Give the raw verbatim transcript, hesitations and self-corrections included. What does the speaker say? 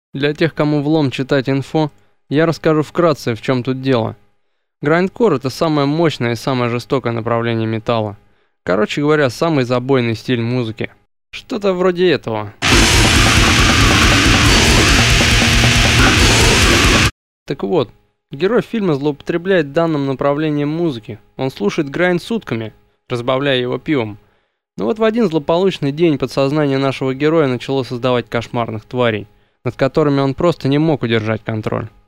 Для тех, кому влом читать инфо, я расскажу вкратце, в чем тут дело. Грайндкор — это самое мощное и самое жестокое направление металла. Короче говоря, самый забойный стиль музыки. Что-то вроде этого. Так вот, герой фильма злоупотребляет данным направлением музыки. Он слушает грайнд сутками, разбавляя его пивом. Но вот в один злополучный день подсознание нашего героя начало создавать кошмарных тварей, над которыми он просто не мог удержать контроль.